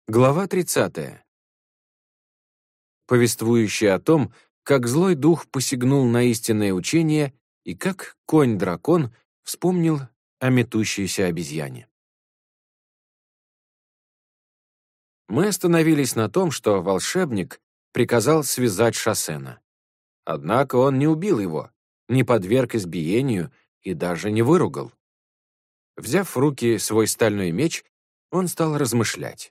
Глава 30. Повествующая о том, как злой дух посягнул на истинное учение и как конь-дракон вспомнил о метущейся обезьяне. Мы остановились на том, что волшебник приказал связать Шассена. Однако он не убил его, не подверг избиению и даже не выругал. Взяв в руки свой стальной меч, он стал размышлять.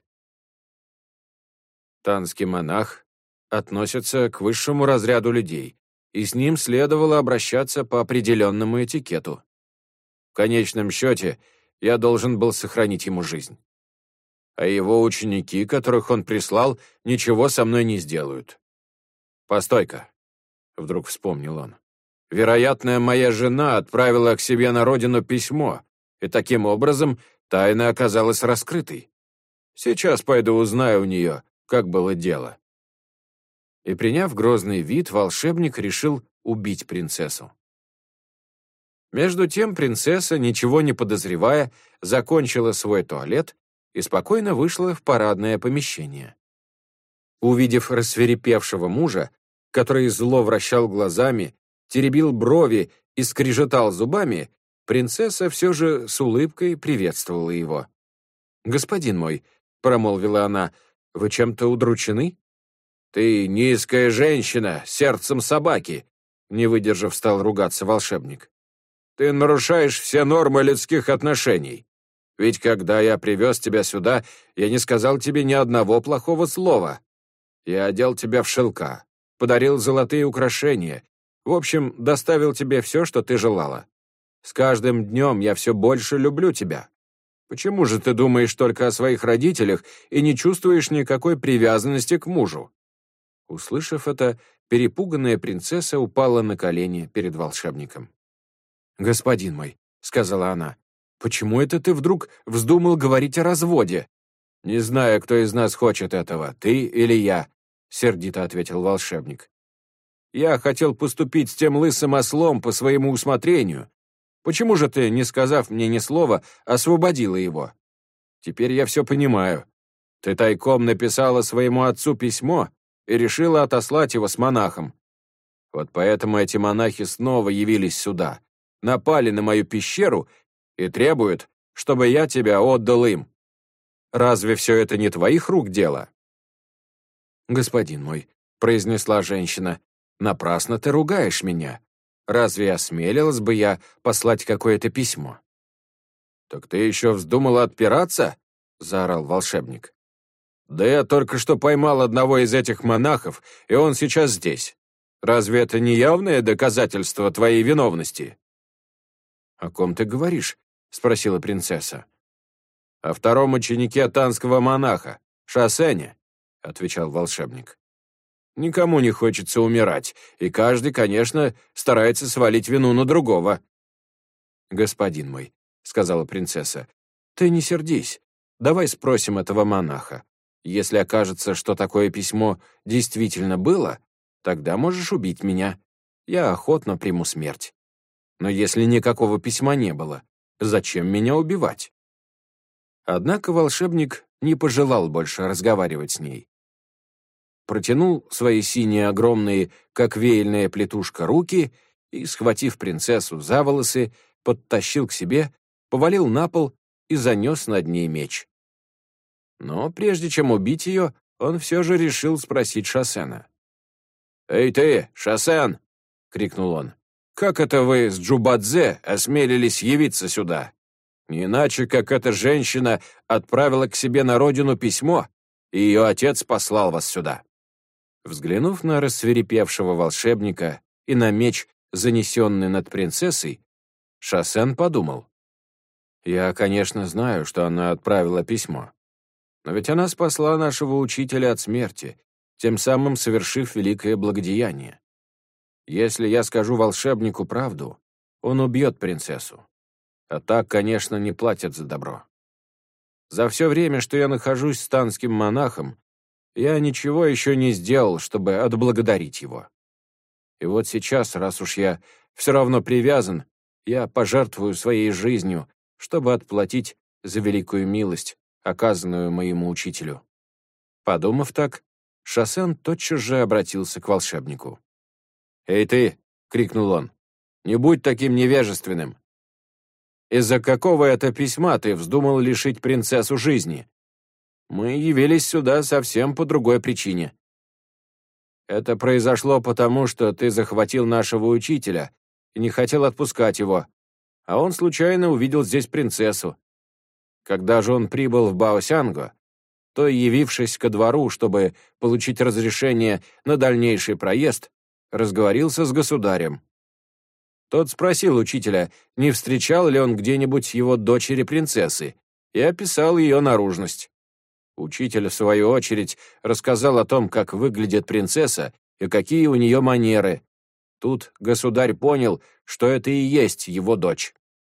Танский монах относится к высшему разряду людей, и с ним следовало обращаться по определенному этикету. В конечном счете, я должен был сохранить ему жизнь. А его ученики, которых он прислал, ничего со мной не сделают. «Постой-ка», — вдруг вспомнил он. «Вероятно, моя жена отправила к себе на родину письмо, и таким образом тайна оказалась раскрытой. Сейчас пойду узнаю у нее, как было дело». И, приняв грозный вид, волшебник решил убить принцессу. Между тем принцесса, ничего не подозревая, закончила свой туалет и спокойно вышла в парадное помещение. Увидев рассвирепевшего мужа, который зло вращал глазами, теребил брови и скрежетал зубами, принцесса все же с улыбкой приветствовала его. «Господин мой», — промолвила она, — «вы чем-то удручены?» «Ты низкая женщина, сердцем собаки», — не выдержав, стал ругаться волшебник. «Ты нарушаешь все нормы людских отношений. Ведь когда я привез тебя сюда, я не сказал тебе ни одного плохого слова. Я одел тебя в шелка, подарил золотые украшения, в общем, доставил тебе все, что ты желала. С каждым днем я все больше люблю тебя. Почему же ты думаешь только о своих родителях и не чувствуешь никакой привязанности к мужу?» Услышав это, перепуганная принцесса упала на колени перед волшебником. «Господин мой», — сказала она, — «почему это ты вдруг вздумал говорить о разводе?» «Не знаю, кто из нас хочет этого, ты или я», — сердито ответил волшебник. «Я хотел поступить с тем лысым ослом по своему усмотрению. Почему же ты, не сказав мне ни слова, освободила его? Теперь я все понимаю. Ты тайком написала своему отцу письмо и решила отослать его с монахом. Вот поэтому эти монахи снова явились сюда, напали на мою пещеру и требуют, чтобы я тебя отдал им. Разве все это не твоих рук дело?» «Господин мой», — произнесла женщина, — «напрасно ты ругаешь меня. Разве осмелилась бы я послать какое-то письмо?» «Так ты еще вздумала отпираться?» — заорал волшебник. «Да я только что поймал одного из этих монахов, и он сейчас здесь. Разве это не явное доказательство твоей виновности?» «О ком ты говоришь?» — спросила принцесса. «О втором ученике танского монаха, Шассене», — отвечал волшебник. «Никому не хочется умирать, и каждый, конечно, старается свалить вину на другого». «Господин мой», — сказала принцесса, — «ты не сердись. Давай спросим этого монаха. Если окажется, что такое письмо действительно было, тогда можешь убить меня. Я охотно приму смерть. Но если никакого письма не было, зачем меня убивать?» Однако волшебник не пожелал больше разговаривать с ней. Протянул свои синие огромные, как веяльная плетушка, руки и, схватив принцессу за волосы, подтащил к себе, повалил на пол и занес над ней меч. Но прежде чем убить ее, он все же решил спросить Шассена. «Эй ты, Шассен!» — крикнул он. «Как это вы с Джубадзе осмелились явиться сюда? Не иначе, как эта женщина отправила к себе на родину письмо, и ее отец послал вас сюда». Взглянув на рассвирепевшего волшебника и на меч, занесенный над принцессой, Шассен подумал. «Я, конечно, знаю, что она отправила письмо. Но ведь она спасла нашего учителя от смерти, тем самым совершив великое благодеяние. Если я скажу волшебнику правду, он убьет принцессу. А так, конечно, не платят за добро. За все время, что я нахожусь с танским монахом, я ничего еще не сделал, чтобы отблагодарить его. И вот сейчас, раз уж я все равно привязан, я пожертвую своей жизнью, чтобы отплатить за великую милость, оказанную моему учителю. Подумав так, Шосен тотчас же обратился к волшебнику. «Эй ты!» — крикнул он. «Не будь таким невежественным! Из-за какого это письма ты вздумал лишить принцессу жизни? Мы явились сюда совсем по другой причине. Это произошло потому, что ты захватил нашего учителя и не хотел отпускать его, а он случайно увидел здесь принцессу. Когда же он прибыл в Баосянго, то, явившись ко двору, чтобы получить разрешение на дальнейший проезд, разговорился с государем. Тот спросил учителя, не встречал ли он где-нибудь его дочери-принцессы, и описал ее наружность. Учитель, в свою очередь, рассказал о том, как выглядит принцесса и какие у нее манеры. Тут государь понял, что это и есть его дочь.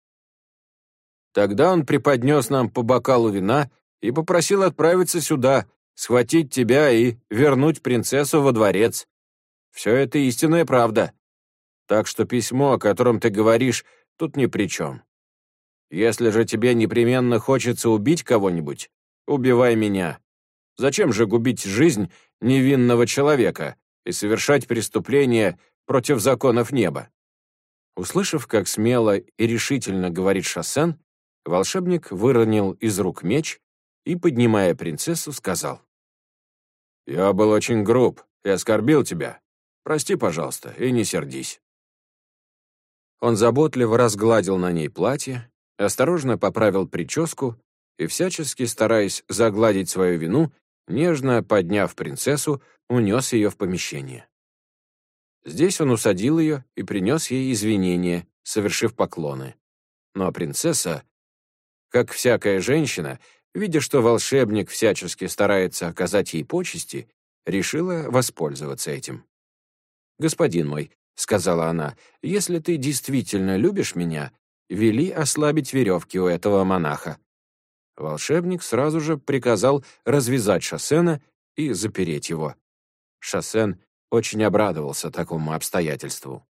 Тогда он преподнес нам по бокалу вина и попросил отправиться сюда, схватить тебя и вернуть принцессу во дворец. Все это истинная правда. Так что письмо, о котором ты говоришь, тут ни при чем. Если же тебе непременно хочется убить кого-нибудь, убивай меня. Зачем же губить жизнь невинного человека и совершать преступление против законов неба?» Услышав, как смело и решительно говорит Шосен, волшебник выронил из рук меч и, поднимая принцессу, сказал: «Я был очень груб и оскорбил тебя. Прости, пожалуйста, и не сердись». Он заботливо разгладил на ней платье, осторожно поправил прическу и, всячески стараясь загладить свою вину, нежно подняв принцессу, унес ее в помещение. Здесь он усадил ее и принес ей извинения, совершив поклоны. Но принцесса, как всякая женщина, видя, что волшебник всячески старается оказать ей почести, решила воспользоваться этим. «Господин мой», — сказала она, — «если ты действительно любишь меня, вели ослабить веревки у этого монаха». Волшебник сразу же приказал развязать Шосена и запереть его. Шосен очень обрадовался такому обстоятельству.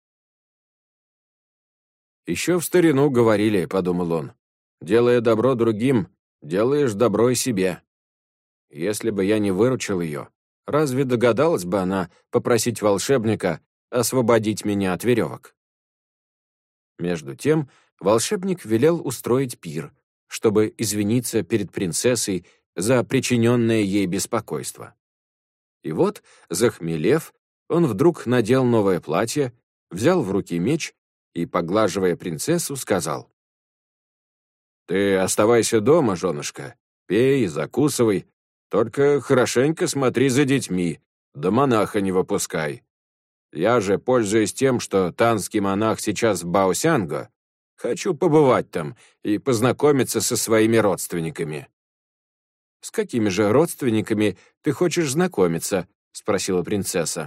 «Еще в старину говорили», — подумал он, — «делая добро другим, делаешь добро и себе. Если бы я не выручил ее, разве догадалась бы она попросить волшебника освободить меня от веревок?» Между тем волшебник велел устроить пир, чтобы извиниться перед принцессой за причиненное ей беспокойство. И вот, захмелев, он вдруг надел новое платье, взял в руки меч и, поглаживая принцессу, сказал: «Ты оставайся дома, женушка, пей, закусывай, только хорошенько смотри за детьми, да монаха не выпускай. Я же, пользуясь тем, что танский монах сейчас в Баосянго, хочу побывать там и познакомиться со своими родственниками». «С какими же родственниками ты хочешь знакомиться?» — спросила принцесса.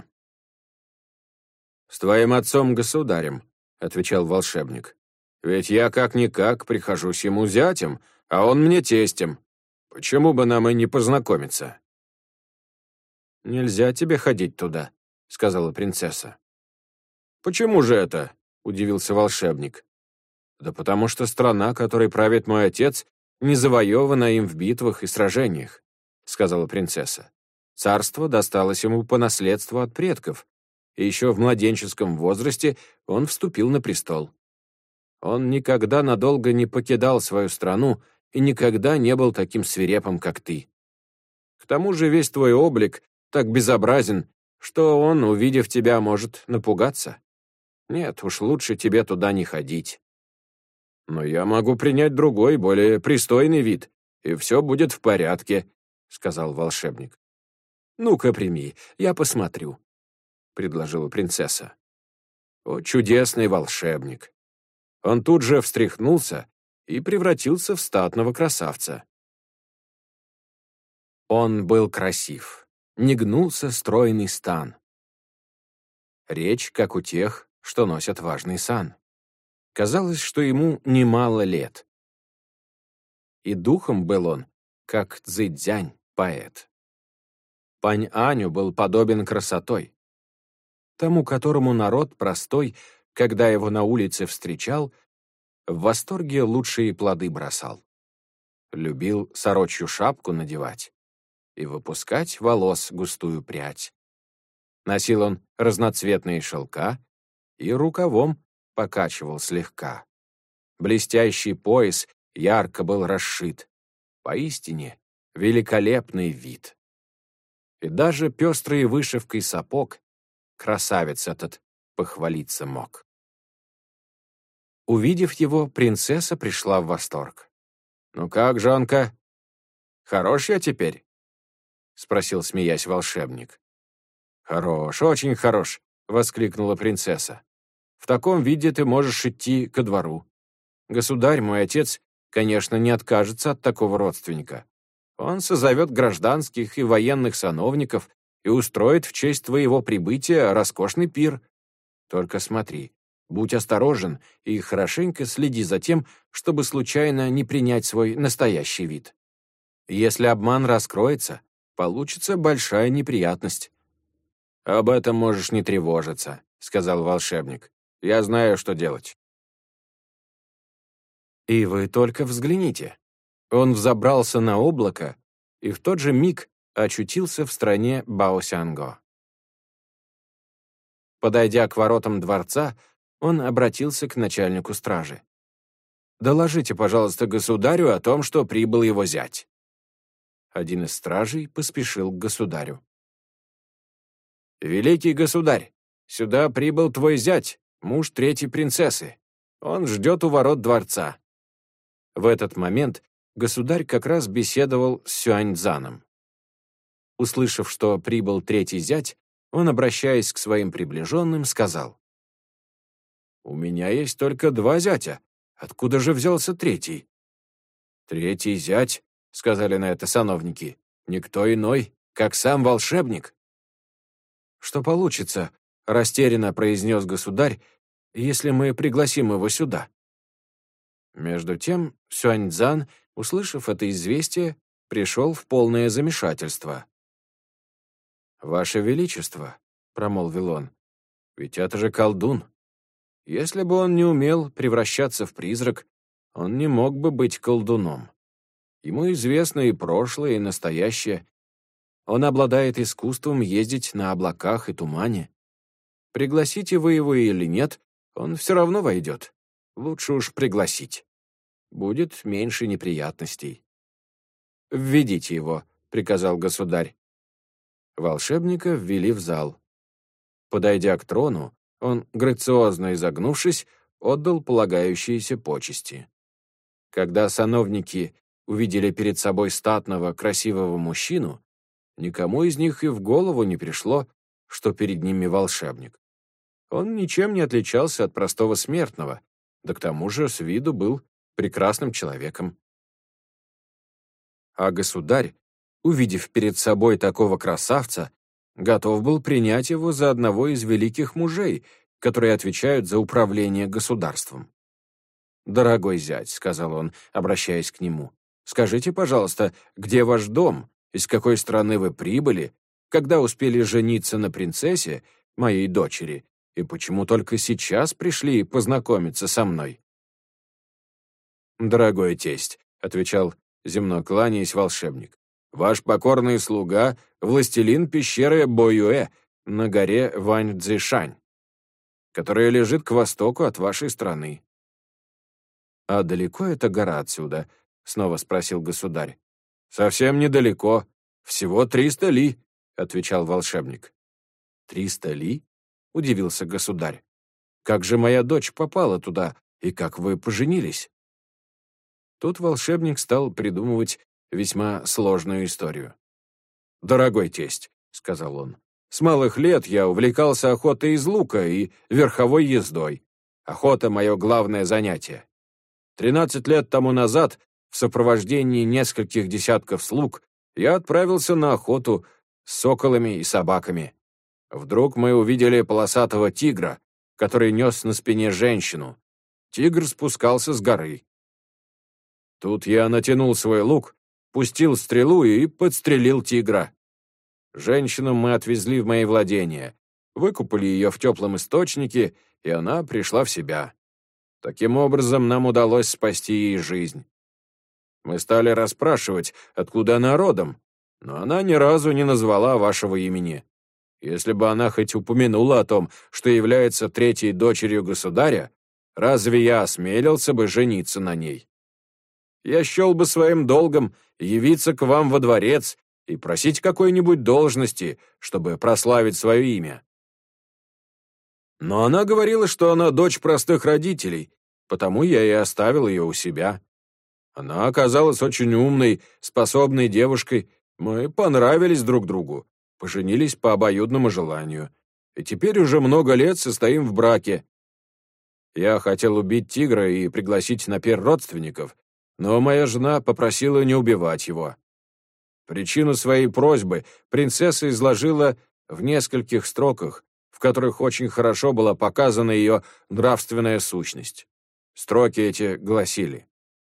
«С твоим отцом-государем», — отвечал волшебник. «Ведь я как-никак прихожусь ему зятем, а он мне тестем. Почему бы нам и не познакомиться?» «Нельзя тебе ходить туда», — сказала принцесса. «Почему же это?» — удивился волшебник. «Да потому что страна, которой правит мой отец, не завоевана им в битвах и сражениях», — сказала принцесса. «Царство досталось ему по наследству от предков, и еще в младенческом возрасте он вступил на престол. Он никогда надолго не покидал свою страну и никогда не был таким свирепым, как ты. К тому же весь твой облик так безобразен, что он, увидев тебя, может напугаться. Нет, уж лучше тебе туда не ходить». «Но я могу принять другой, более пристойный вид, и все будет в порядке», — сказал волшебник. «Ну-ка, прими, я посмотрю», — предложила принцесса. О, чудесный волшебник! Он тут же встряхнулся и превратился в статного красавца. Он был красив, не гнулся стройный стан. Речь, как у тех, что носят важный сан. Казалось, что ему немало лет. И духом был он, как Цзэцзянь, поэт. Пань Аню был подобен красотой. Тому, которому народ простой, когда его на улице встречал, в восторге лучшие плоды бросал. Любил сорочью шапку надевать. и выпускать волос густую прядь. Носил он разноцветные шелка и рукавом покачивал слегка. Блестящий пояс ярко был расшит. Поистине великолепный вид. И даже пестрой вышивкой сапог красавец этот похвалиться мог. Увидев его, принцесса пришла в восторг. «Ну как, жонка, хорош я теперь?» — спросил, смеясь, волшебник. «Хорош, очень хорош», — воскликнула принцесса. «В таком виде ты можешь идти ко двору. Государь, мой отец, конечно, не откажется от такого родственника. Он созовет гражданских и военных сановников и устроит в честь твоего прибытия роскошный пир. Только смотри, будь осторожен и хорошенько следи за тем, чтобы случайно не принять свой настоящий вид. Если обман раскроется, получится большая неприятность». «Об этом можешь не тревожиться», — сказал волшебник. «Я знаю, что делать». И вы только взгляните. Он взобрался на облако и в тот же миг очутился в стране Баосянго. Подойдя к воротам дворца, он обратился к начальнику стражи. «Доложите, пожалуйста, государю о том, что прибыл его зять». Один из стражей поспешил к государю. «Великий государь, сюда прибыл твой зять, муж третьей принцессы. Он ждет у ворот дворца». В этот момент государь как раз беседовал с Сюаньцзаном. Услышав, что прибыл третий зять, он, обращаясь к своим приближенным, сказал: «У меня есть только 2 зятя. Откуда же взялся третий?» «Третий зять», — сказали на это сановники, — «никто иной, как сам волшебник». «Что получится?» — растерянно произнес государь, «если мы пригласим его сюда». Между тем Сюаньцзан, услышав это известие, пришел в полное замешательство. «Ваше Величество», — промолвил он, — «ведь это же колдун. Если бы он не умел превращаться в призрак, он не мог бы быть колдуном. Ему известно и прошлое, и настоящее. Он обладает искусством ездить на облаках и тумане. Пригласите вы его или нет, он все равно войдет. Лучше уж пригласить. Будет меньше неприятностей». «Введите его», — приказал государь. Волшебника ввели в зал. Подойдя к трону, он, грациозно изогнувшись, отдал полагающиеся почести. Когда сановники увидели перед собой статного, красивого мужчину, никому из них и в голову не пришло, что перед ними волшебник. Он ничем не отличался от простого смертного, да к тому же с виду был прекрасным человеком. А государь, увидев перед собой такого красавца, готов был принять его за одного из великих мужей, которые отвечают за управление государством. «Дорогой зять», — сказал он, обращаясь к нему, — «скажите, пожалуйста, где ваш дом, из какой страны вы прибыли, когда успели жениться на принцессе, моей дочери, и почему только сейчас пришли познакомиться со мной?» «Дорогой тесть», — отвечал, земно кланяясь, волшебник, «ваш покорный слуга — властелин пещеры Боюэ на горе Ваньцзишань, которая лежит к востоку от вашей страны». «А далеко эта гора отсюда?» — снова спросил государь. «Совсем недалеко. Всего 300 ли», — отвечал волшебник. «300 ли?» — удивился государь. «Как же моя дочь попала туда, и как вы поженились?» Тут волшебник стал придумывать весьма сложную историю. «Дорогой тесть», — сказал он, — «с малых лет я увлекался охотой из лука и верховой ездой. Охота — мое главное занятие. 13 лет тому назад, в сопровождении нескольких десятков слуг, я отправился на охоту с соколами и собаками. Вдруг мы увидели полосатого тигра, который нес на спине женщину. Тигр спускался с горы. Тут я натянул свой лук, пустил стрелу и подстрелил тигра. Женщину мы отвезли в мои владения, выкупали ее в теплом источнике, и она пришла в себя. Таким образом, нам удалось спасти ей жизнь. Мы стали расспрашивать, откуда она родом, Но она ни разу не назвала вашего имени. Если бы она хоть упомянула о том, что является третьей дочерью государя, разве я осмелился бы жениться на ней? Я счел бы своим долгом явиться к вам во дворец и просить какой-нибудь должности, чтобы прославить свое имя. Но она говорила, что она дочь простых родителей, потому я и оставил ее у себя. Она оказалась очень умной, способной девушкой. Мы понравились друг другу, поженились по обоюдному желанию. И теперь уже много лет состоим в браке. Я хотел убить тигра и пригласить на пир родственников, но моя жена попросила не убивать его. Причину своей просьбы принцесса изложила в нескольких строках, в которых очень хорошо была показана ее нравственная сущность. Строки эти гласили: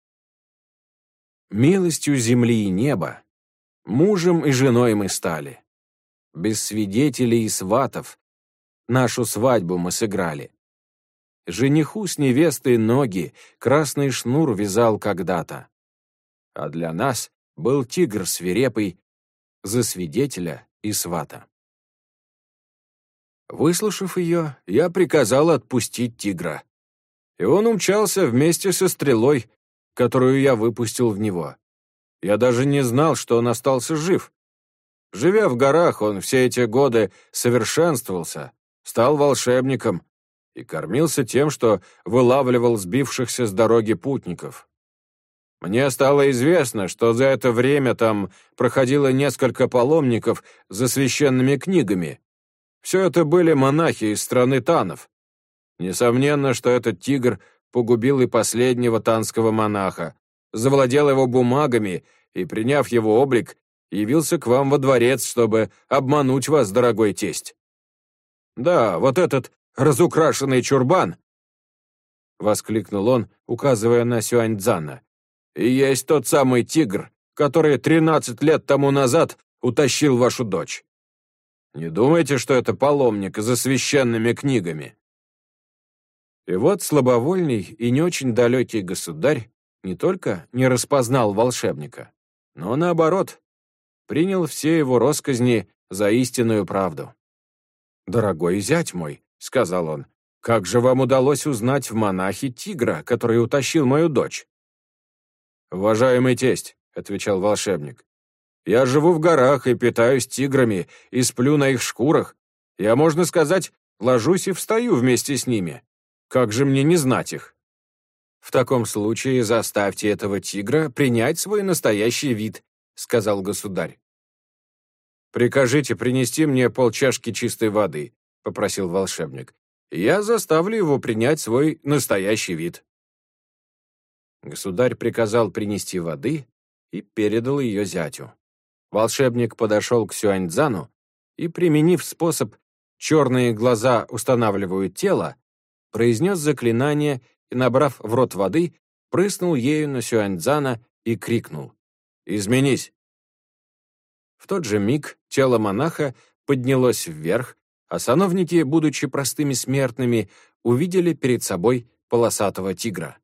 «Милостью земли и неба мужем и женой мы стали. Без свидетелей и сватов нашу свадьбу мы сыграли. Жениху с невестой ноги красный шнур вязал когда-то. А для нас был тигр свирепый за свидетеля и свата». Выслушав ее, я приказал отпустить тигра. И он умчался вместе со стрелой, которую я выпустил в него. Я даже не знал, что он остался жив. Живя в горах, он все эти годы совершенствовался, стал волшебником и кормился тем, что вылавливал сбившихся с дороги путников. Мне стало известно, что за это время там проходило несколько паломников за священными книгами. Все это были монахи из страны танов. Несомненно, что этот тигр погубил и последнего танского монаха, завладел его бумагами и, приняв его облик, явился к вам во дворец, чтобы обмануть вас, дорогой тесть. Да, вот этот разукрашенный чурбан, — воскликнул он, указывая на Сюаньцзана, — и есть тот самый тигр, который 13 лет тому назад утащил вашу дочь. Не думайте, что это паломник за священными книгами. И вот слабовольный и не очень далекий государь не только не распознал волшебника, но, наоборот, принял все его россказни за истинную правду. «Дорогой зять мой», — сказал он, — «как же вам удалось узнать в монахе тигра, который утащил мою дочь?» «Уважаемый тесть», — отвечал волшебник, — «я живу в горах и питаюсь тиграми, и сплю на их шкурах. Я, можно сказать, ложусь и встаю вместе с ними. Как же мне не знать их?» «В таком случае заставьте этого тигра принять свой настоящий вид», — сказал государь. «Прикажите принести мне полчашки чистой воды», — попросил волшебник. «Я заставлю его принять свой настоящий вид». Государь приказал принести воды и передал ее зятю. Волшебник подошел к Сюаньцзану и, применив способ «черные глаза устанавливают тело», произнес заклинание и, набрав в рот воды, прыснул ею на Сюаньцзана и крикнул: «Изменись!». В тот же миг тело монаха поднялось вверх, а сановники, будучи простыми смертными, увидели перед собой полосатого тигра.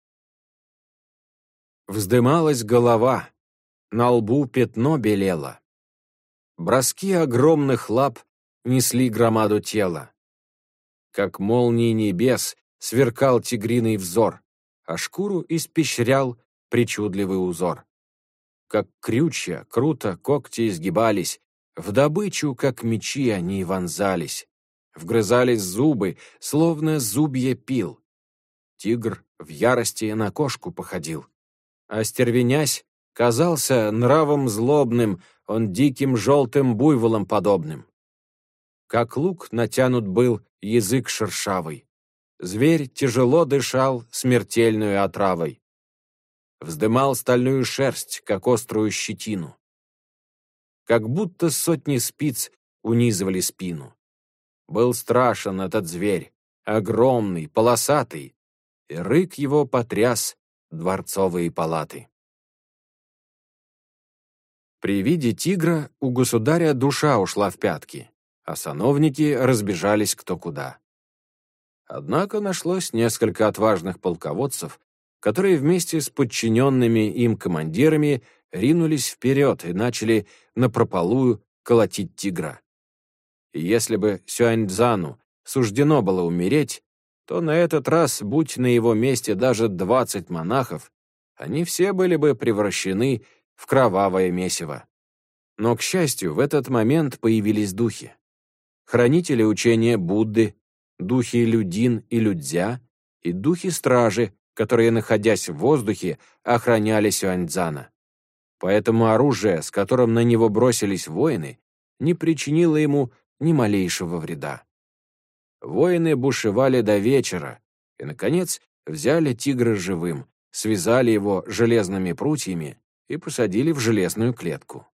Вздымалась голова, на лбу пятно белело. Броски огромных лап несли громаду тела. Как молнии небес сверкал тигриный взор, а шкуру испещрял причудливый узор. Как крючья, круто когти изгибались, в добычу, как мечи, они вонзались. Вгрызались зубы, словно зубья пил. Тигр в ярости на кошку походил. Остервенясь, казался нравом злобным, он диким желтым буйволом подобным. Как лук натянут был язык шершавый. Зверь тяжело дышал смертельную отравой. Вздымал стальную шерсть, как острую щетину. Как будто сотни спиц унизывали спину. Был страшен этот зверь, огромный, полосатый, и рык его потряс дворцовые палаты. При виде тигра у государя душа ушла в пятки, а сановники разбежались кто куда. Однако нашлось несколько отважных полководцев, которые вместе с подчиненными им командирами ринулись вперед и начали напропалую колотить тигра. И если бы Сюаньцзану суждено было умереть, то на этот раз, будь на его месте даже 20 монахов, они все были бы превращены в кровавое месиво. Но, к счастью, в этот момент появились духи. Хранители учения Будды, духи Людин и Людзя и духи-стражи, которые, находясь в воздухе, охраняли Сюаньцзана. Поэтому оружие, с которым на него бросились воины, не причинило ему ни малейшего вреда. Воины бушевали до вечера и, наконец, взяли тигра живым, связали его железными прутьями и посадили в железную клетку.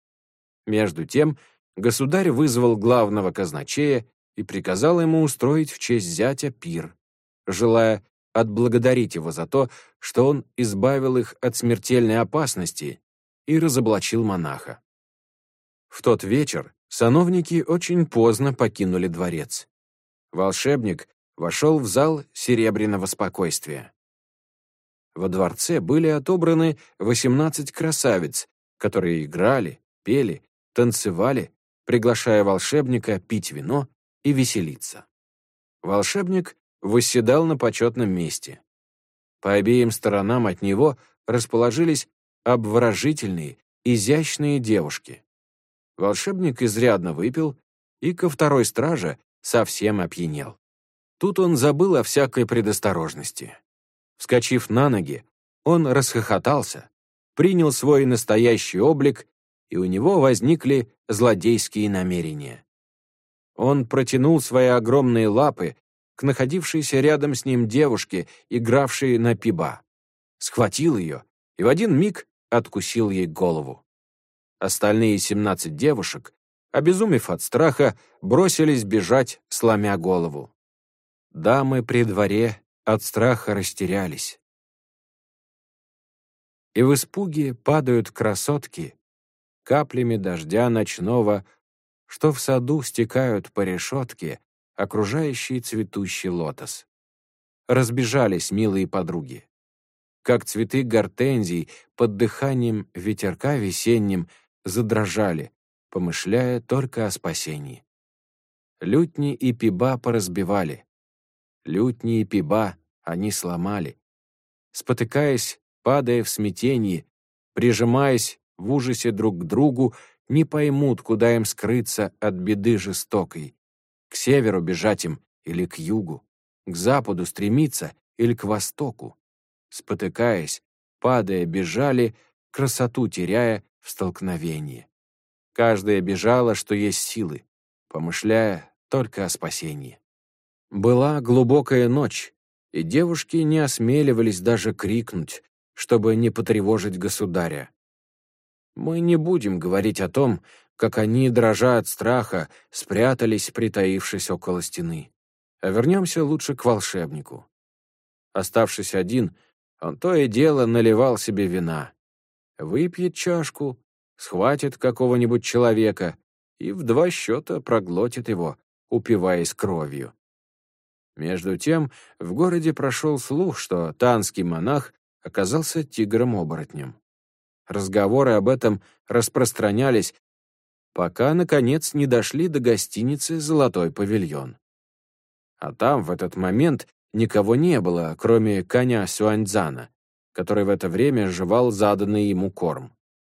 Между тем, государь вызвал главного казначея и приказал ему устроить в честь зятя пир, желая отблагодарить его за то, что он избавил их от смертельной опасности и разоблачил монаха. В тот вечер сановники очень поздно покинули дворец. Волшебник вошел в зал серебряного спокойствия. Во дворце были отобраны 18 красавиц, которые играли, пели, танцевали, приглашая волшебника пить вино и веселиться. Волшебник восседал на почетном месте. По обеим сторонам от него расположились обворожительные, изящные девушки. Волшебник изрядно выпил и ко второй страже совсем опьянел. Тут он забыл о всякой предосторожности. Вскочив на ноги, он расхохотался, принял свой настоящий облик, и у него возникли злодейские намерения. Он протянул свои огромные лапы к находившейся рядом с ним девушке, игравшей на пиба, схватил ее и в один миг откусил ей голову. Остальные 17 девушек, обезумев от страха, бросились бежать, сломя голову. Дамы при дворе от страха растерялись. И в испуге падают красотки каплями дождя ночного, что в саду стекают по решетке, окружающий цветущий лотос. Разбежались милые подруги. Как цветы гортензий под дыханием ветерка весенним задрожали, помышляя только о спасении. Лютни и пиба поразбивали. Лютни и пиба они сломали. Спотыкаясь, падая в смятении, прижимаясь в ужасе друг к другу, не поймут, куда им скрыться от беды жестокой. К северу бежать им или к югу, к западу стремиться или к востоку. Спотыкаясь, падая, бежали, красоту теряя в столкновении. Каждая бежала, что есть силы, помышляя только о спасении. Была глубокая ночь, и девушки не осмеливались даже крикнуть, чтобы не потревожить государя. Мы не будем говорить о том, как они, дрожа от страха, спрятались, притаившись около стены. А вернемся лучше к волшебнику. Оставшись один, он то и дело наливал себе вина. Выпьет чашку, схватит какого-нибудь человека и в 2 счета проглотит его, упиваясь кровью. Между тем, в городе прошел слух, что танский монах оказался тигром-оборотнем. Разговоры об этом распространялись, пока, наконец, не дошли до гостиницы «Золотой павильон». А там в этот момент никого не было, кроме коня Сюаньцзана, который в это время жевал заданный ему корм.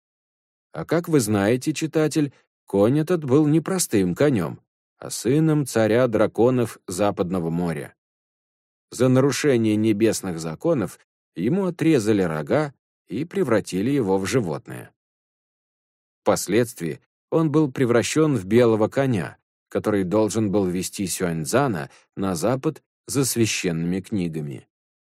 А как вы знаете, читатель, конь этот был не простым конем, а сыном царя драконов Западного моря. За нарушение небесных законов ему отрезали рога и превратили его в животное. Впоследствии он был превращен в белого коня, который должен был вести Сюаньцзана на запад за священными книгами.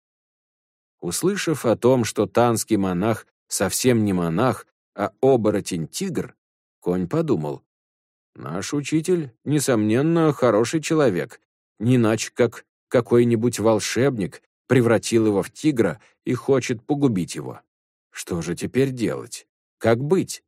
Услышав о том, что танский монах совсем не монах, а оборотень-тигр, конь подумал: «Наш учитель, несомненно, хороший человек, не иначе как какой-нибудь волшебник превратил его в тигра и хочет погубить его. Что же теперь делать? Как быть?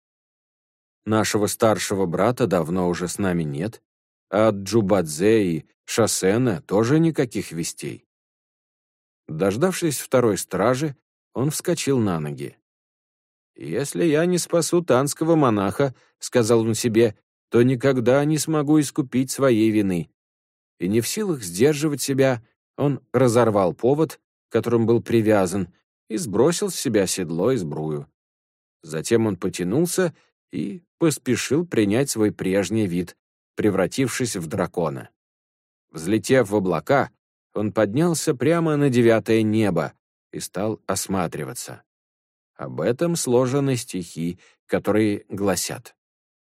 Нашего старшего брата давно уже с нами нет, а от Джубадзе и Шасена тоже никаких вестей». Дождавшись второй стражи, он вскочил на ноги. «Если я не спасу танского монаха, — сказал он себе, — то никогда не смогу искупить своей вины». И не в силах сдерживать себя, он разорвал повод, которым был привязан, и сбросил с себя седло и сбрую. Затем он потянулся и поспешил принять свой прежний вид, превратившись в дракона. Взлетев в облака, он поднялся прямо на 9-е небо и стал осматриваться. Об этом сложены стихи, которые гласят: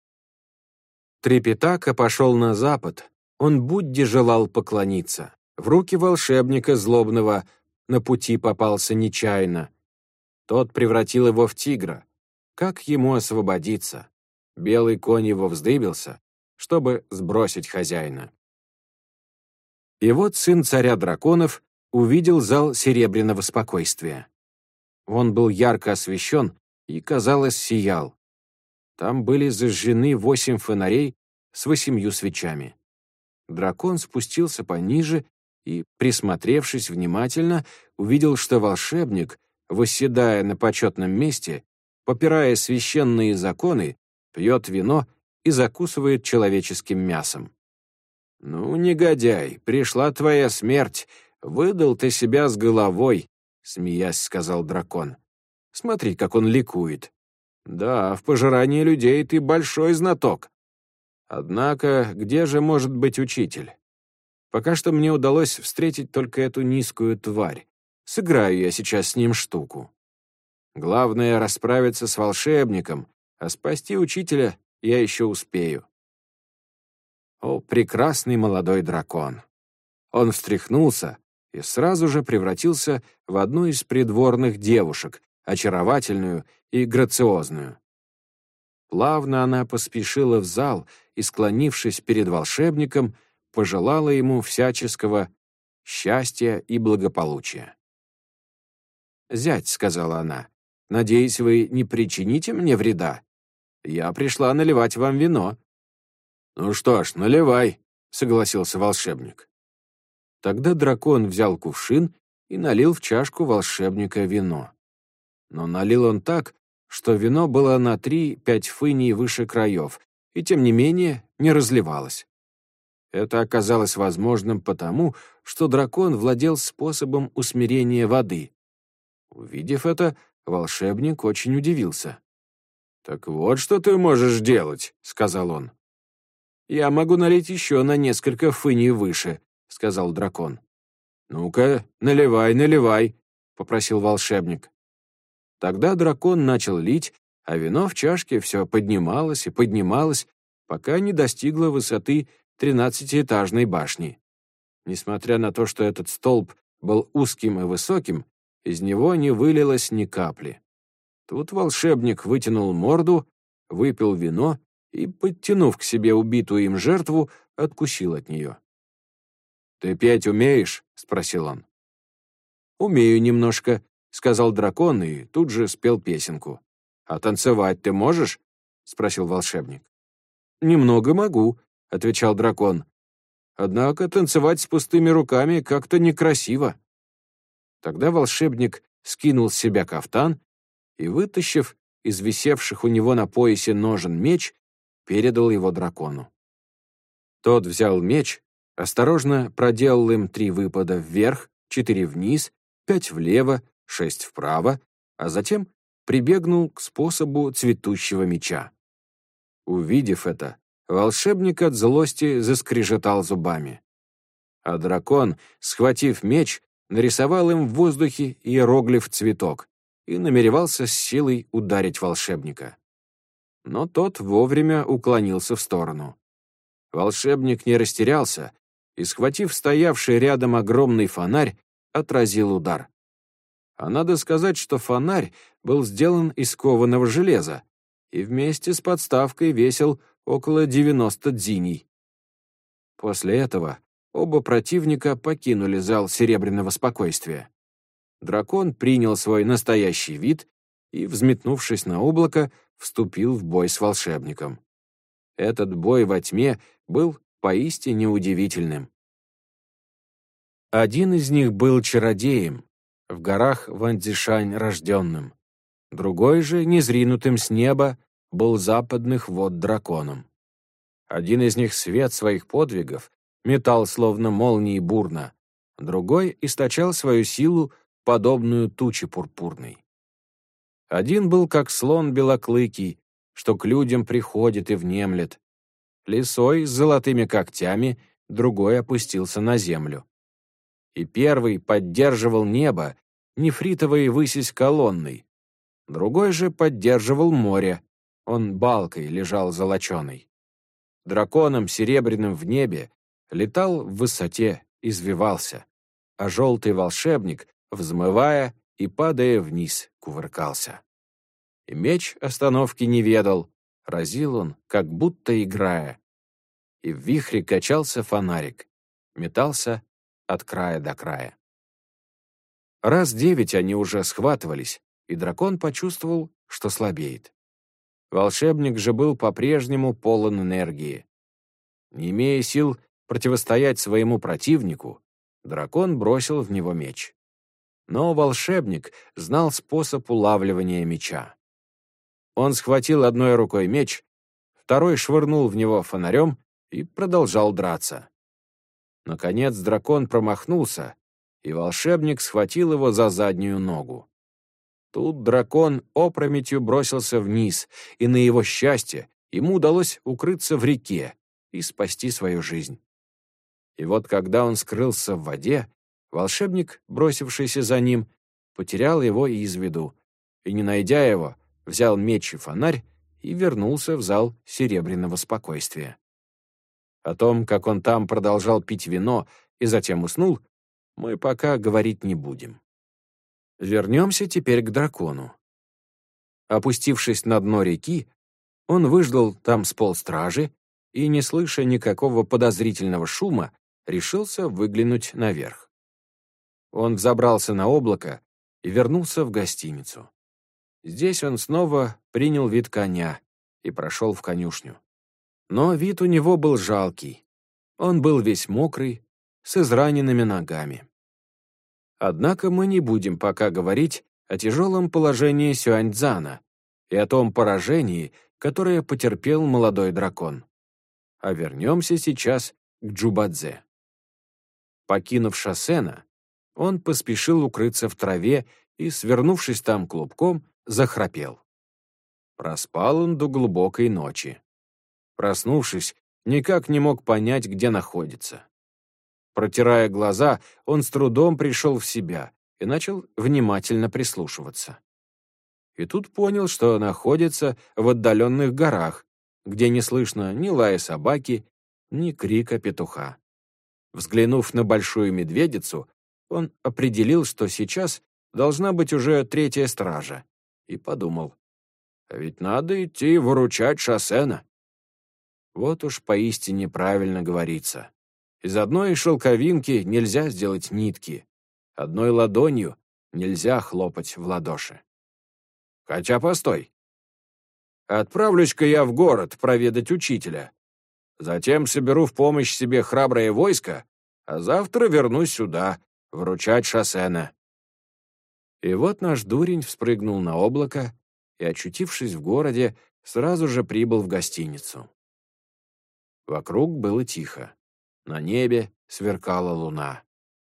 «Трепетака пошел на запад, он Будде желал поклониться. В руки волшебника злобного на пути попался нечаянно. Тот превратил его в тигра. Как ему освободиться? Белый конь его вздыбился, чтобы сбросить хозяина». И вот сын царя драконов увидел зал серебряного спокойствия. Он был ярко освещен и, казалось, сиял. Там были зажжены 8 фонарей с 8 свечами. Дракон спустился пониже и, присмотревшись внимательно, увидел, что волшебник, восседая на почетном месте, попирая священные законы, пьет вино и закусывает человеческим мясом. «Ну, негодяй, пришла твоя смерть, выдал ты себя с головой», — смеясь сказал дракон. «Смотри, как он ликует. Да, в пожирании людей ты большой знаток. Однако, где же может быть учитель? Пока что мне удалось встретить только эту низкую тварь. Сыграю я сейчас с ним штуку. Главное — расправиться с волшебником, а спасти учителя я еще успею». О, прекрасный молодой дракон! Он встряхнулся и сразу же превратился в одну из придворных девушек, очаровательную и грациозную. Плавно она поспешила в зал и, склонившись перед волшебником, пожелала ему всяческого счастья и благополучия. «Зять», — сказала она, — «надеюсь, вы не причините мне вреда? Я пришла наливать вам вино». «Ну что ж, наливай», — согласился волшебник. Тогда дракон взял кувшин и налил в чашку волшебника вино. Но налил он так, что вино было на 3-5 фыней выше краев, и тем не менее не разливалось. Это оказалось возможным потому, что дракон владел способом усмирения воды. Увидев это, волшебник очень удивился. «Так вот, что ты можешь делать», — сказал он. «Я могу налить еще на несколько фыней выше», — сказал дракон. «Ну-ка, наливай, наливай», — попросил волшебник. Тогда дракон начал лить, а вино в чашке все поднималось и поднималось, пока не достигло высоты 13-этажной башни. Несмотря на то, что этот столб был узким и высоким, из него не вылилось ни капли. Тут волшебник вытянул морду, выпил вино и, подтянув к себе убитую им жертву, откусил от нее. «Ты петь умеешь?» — спросил он. «Умею немножко», — сказал дракон и тут же спел песенку. «А танцевать ты можешь?» — спросил волшебник. «Немного могу», — отвечал дракон. «Однако танцевать с пустыми руками как-то некрасиво». Тогда волшебник скинул с себя кафтан и, вытащив из висевших у него на поясе ножен меч, передал его дракону. Тот взял меч, осторожно проделал им 3 выпада вверх, 4 вниз, 5 влево, 6 вправо, а затем прибегнул к способу цветущего меча. Увидев это, волшебник от злости заскрежетал зубами. А дракон, схватив меч, нарисовал им в воздухе иероглиф «цветок» и намеревался с силой ударить волшебника. Но тот вовремя уклонился в сторону. Волшебник не растерялся и, схватив стоявший рядом огромный фонарь, отразил удар. А надо сказать, что фонарь был сделан из кованого железа и вместе с подставкой весил около 90 дзиней. После этого оба противника покинули зал серебряного спокойствия. Дракон принял свой настоящий вид и, взметнувшись на облако, вступил в бой с волшебником. Этот бой во тьме был поистине удивительным. Один из них был чародеем, в горах Вандишань рожденным. Другой же, незринутым с неба, был западных вод драконом. Один из них свет своих подвигов метал словно молнии бурно, другой источал свою силу, подобную туче пурпурной. Один был как слон белоклыкий, что к людям приходит и внемлет. Лисой с золотыми когтями, другой опустился на землю. И первый поддерживал небо, нефритовой высись колонной, другой же поддерживал море, он балкой лежал золоченый. Драконом серебряным в небе летал в высоте, извивался, а желтый волшебник, взмывая и падая вниз, кувыркался. И меч остановки не ведал, разил он, как будто играя. И в вихре качался фонарик, метался от края до края. Раз 9 они уже схватывались, и дракон почувствовал, что слабеет. Волшебник же был по-прежнему полон энергии. Не имея сил противостоять своему противнику, дракон бросил в него меч. Но волшебник знал способ улавливания меча. Он схватил одной рукой меч, второй швырнул в него фонарем и продолжал драться. Наконец дракон промахнулся, и волшебник схватил его за заднюю ногу. Тут дракон опрометью бросился вниз, и на его счастье ему удалось укрыться в реке и спасти свою жизнь. И вот когда он скрылся в воде, волшебник, бросившийся за ним, потерял его из виду, и, не найдя его, взял меч и фонарь и вернулся в зал серебряного спокойствия. О том, как он там продолжал пить вино и затем уснул, мы пока говорить не будем. Вернемся теперь к дракону. Опустившись на дно реки, он выждал там с полстражи и, не слыша никакого подозрительного шума, решился выглянуть наверх. Он взобрался на облако и вернулся в гостиницу. Здесь он снова принял вид коня и прошел в конюшню. Но вид у него был жалкий. Он был весь мокрый, с израненными ногами. Однако мы не будем пока говорить о тяжелом положении Сюаньцзана и о том поражении, которое потерпел молодой дракон. А вернемся сейчас к Джубадзе. Покинув Шасена, он поспешил укрыться в траве и, свернувшись там клубком, захрапел. Проспал он до глубокой ночи. Проснувшись, никак не мог понять, где находится. Протирая глаза, он с трудом пришел в себя и начал внимательно прислушиваться. И тут понял, что находится в отдаленных горах, где не слышно ни лая собаки, ни крика петуха. Взглянув на большую медведицу, он определил, что сейчас должна быть уже 3-я стража, и подумал, а ведь надо идти выручать Шасена. Вот уж поистине правильно говорится. Из одной шелковинки нельзя сделать нитки, одной ладонью нельзя хлопать в ладоши. Хотя постой. Отправлюсь-ка я в город проведать учителя. Затем соберу в помощь себе храброе войско, а завтра вернусь сюда, вручать Шасена. И вот наш дурень вспрыгнул на облако и, очутившись в городе, сразу же прибыл в гостиницу. Вокруг было тихо. На небе сверкала луна.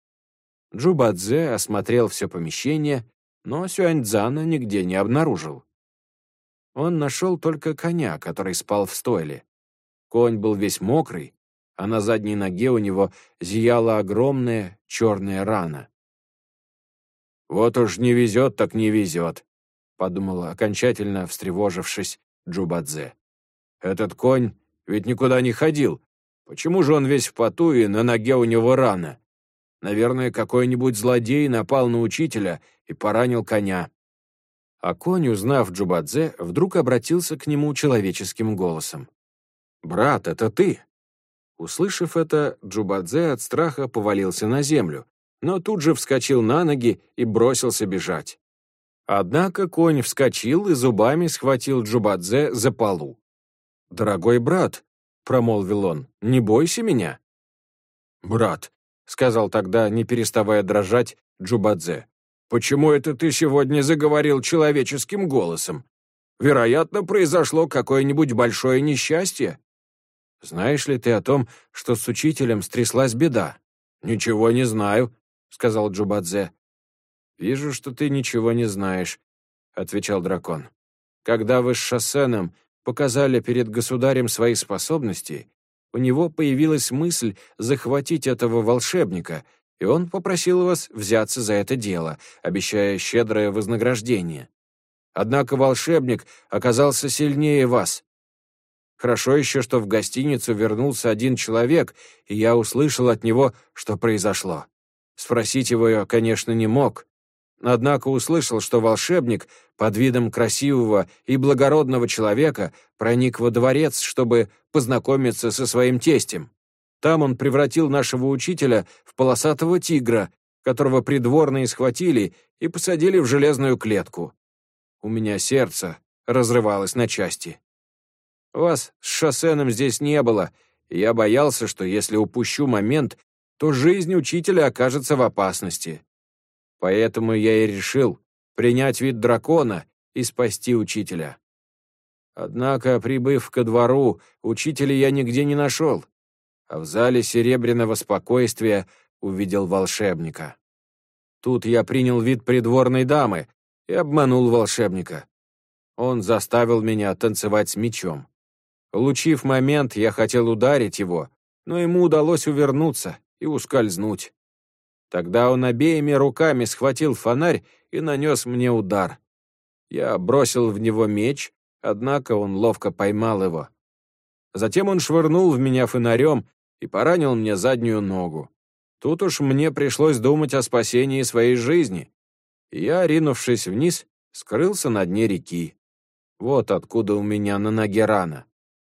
Джубадзе осмотрел все помещение, но Сюаньцзана нигде не обнаружил. Он нашел только коня, который спал в стойле. Конь был весь мокрый, а на задней ноге у него зияла огромная черная рана. «Вот уж не везет, так не везет», — подумал, окончательно встревожившись, Джубадзе. «Этот конь ведь никуда не ходил. Почему же он весь в поту и на ноге у него рана? Наверное, какой-нибудь злодей напал на учителя и поранил коня». А конь, узнав Джубадзе, вдруг обратился к нему человеческим голосом. «Брат, это ты?» Услышав это, Джубадзе от страха повалился на землю, но тут же вскочил на ноги и бросился бежать. Однако конь вскочил и зубами схватил Джубадзе за полу. «Дорогой брат», — промолвил он, — «не бойся меня». «Брат», — сказал тогда, не переставая дрожать, Джубадзе, почему это ты сегодня заговорил человеческим голосом? Вероятно, произошло какое-нибудь большое несчастье. Знаешь ли ты о том, что с учителем стряслась беда? Ничего не знаю, сказал Джубадзе. Вижу, что ты ничего не знаешь, отвечал дракон. Когда вы с Шассеном показали перед государем свои способности, у него появилась мысль захватить этого волшебника, и он попросил вас взяться за это дело, обещая щедрое вознаграждение. Однако волшебник оказался сильнее вас. Хорошо еще, что в гостиницу вернулся один человек, и я услышал от него, что произошло. Спросить его я, конечно, не мог. Однако услышал, что волшебник под видом красивого и благородного человека проник во дворец, чтобы познакомиться со своим тестем. Там он превратил нашего учителя в полосатого тигра, которого придворные схватили и посадили в железную клетку. У меня сердце разрывалось на части. Вас с Шассеном здесь не было, и я боялся, что если упущу момент, то жизнь учителя окажется в опасности. Поэтому я и решил принять вид дракона и спасти учителя. Однако, прибыв ко двору, учителя я нигде не нашел, а в зале серебряного спокойствия увидел волшебника. Тут я принял вид придворной дамы и обманул волшебника. Он заставил меня танцевать с мечом. Улучив момент, я хотел ударить его, но ему удалось увернуться и ускользнуть. Тогда он обеими руками схватил фонарь и нанес мне удар. Я бросил в него меч, однако он ловко поймал его. Затем он швырнул в меня фонарем и поранил мне заднюю ногу. Тут уж мне пришлось думать о спасении своей жизни. И я, ринувшись вниз, скрылся на дне реки. Вот откуда у меня на ноге рана.